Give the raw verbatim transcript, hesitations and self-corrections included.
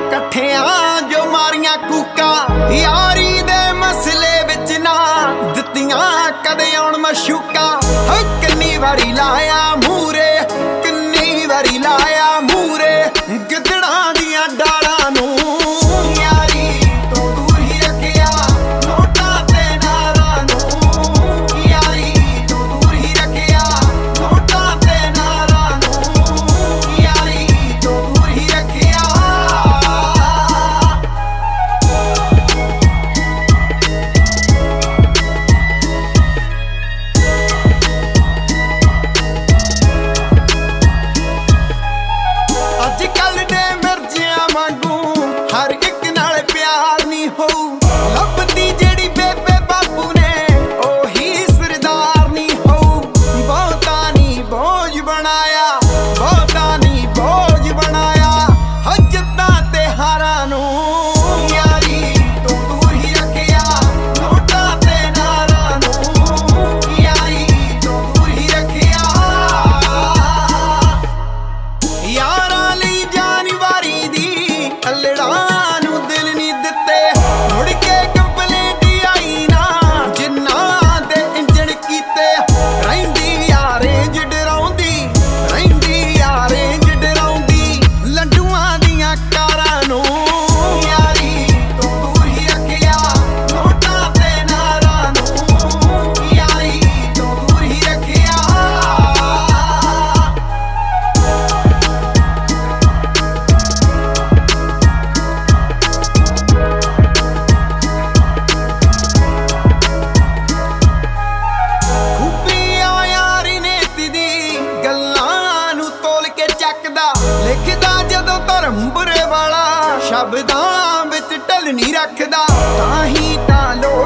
ਇਕੱਠਿਆਂ ਜੋ ਮਾਰੀਆਂ ਕੂਕਾਂ ਯਾਰੀ ਦੇ ਮਸਲੇ ਵਿੱਚ ਨਾ ਦਿੱਤੀਆਂ ਕਦੇ ਆਉਣ ਮਸ਼ੂਕਾਂ। ਹੋ ਕਿੰਨੀ ਵਾਰੀ ਲਾਇਆ ਮੂਰੇ ਕਿੰਨੀ ਵਾਰੀ ਲਾਇਆ ਮੂਰੇ ਗਿੱਦੜਾਂ ਦੀਆਂ ਡਾਲਾਂ ਨੂੰ ਯਾਰੀ ਤੋਂ ਦੂਰ ਹੀ ਰੱਖਿਆ ਨੋਟਾਂ ਤੇ ਨਾਰਾਂ ਨੂੰ ਯਾਰੀ ਤੋਂ ਦੂਰ ਹੀ ਰੱਖਿਆ ਨੋਟਾਂ ਤੇ ਨਾਰਾਂ ਨੂੰ ਯਾਰੀ ਤੋਂ ਦੂਰ ਹੀ ਰੱਖਿਆ। ਅੱਜ ਕੱਲ ਦੇ ਮਿਰਜ਼ਿਆਂ ਵਾਂਗੂ ਹਰ ਇੱਕ ਨਾਲ ਪਿਆਰ ਨਹੀਂ ਹੋਊ ਲੱਭਦੀ ਜਿਹੜੀ ਬੇਬੇ ਬਾਪੂ ਨੇ ਉਹੀ ਸਰਦਾਰ ਨਹੀਂ ਹੋਊ। ਬਹੁਤਾ ਨਹੀਂ ਬੋਝ ਬਣਾਇਆ ਬਹੁਤਾ ਨਹੀਂ ਬੋਝ ਬਣਾਇਆ ਹੱਜਤਾਂ ਤੇ ਹਾਰਾਂ ਨੂੰ ਯਾਰੀ ਤੋਂ ਦੂਰ ਹੀ ਰੱਖਿਆ ਨੋਟਾਂ ਤੇ ਨਾਰਾਂ ਨੂੰ ਯਾਰੀ ਤੋਂ ਦੂਰ ਹੀ ਰੱਖਿਆ। ਯਾਰਾਂ ਲਈ ਜਾਨ ਵਾਰੀ ਦੀ ਅਲੜਾਂ ਨੂੰ ਦਿਲ ਨਹੀਂ ਦਿੱਤੇ ਮੁੜ ਕੇ ਕੰਪਲੇਂਟ ਆਈ ਨਾ ਜਿੰਨਾਂ ਦੇ ਇੰਜਣ ਕੀਤੇ ਰਹਿੰਦੀ ਯਾਰੇ ਡਰਾਉਂਦੀ ਰਹਿੰਦੀ ਯਾਰੇ ਡਰਾਉਂਦੀ ਲੰਡੂਆਂ ਦੀਆਂ ਕਾਰਾਂ ਨੂੰ ਯਾਰੀ ਤੋਂ ਦੂਰ ਹੀ ਰੱਖਿਆ ਨੋਟਾਂ ਤੇ ਨਾਰਾਂ ਨੂੰ ਯਾਰੀ ਤੋਂ ਦੂਰ ਹੀ ਰੱਖਿਆ। ਖੂਬੀਆਂ ਯਾਰੀ ਨੀਤੀ ਦੀ ਗੱਲਾਂ ਨੂੰ ਤੋਲ ਕੇ ਚੱਕਦਾ ਲਿਖਦਾ ਜਦੋਂ ਧਰਮ ਬੁਰੇ ਵਾਲਾ ਸ਼ਬਦਾਂ ਵਿੱਚ ਢਲ ਨਹੀਂ ਰੱਖਦਾ ਤਾਂ ਹੀ ਤਾਂ ਲੋਕ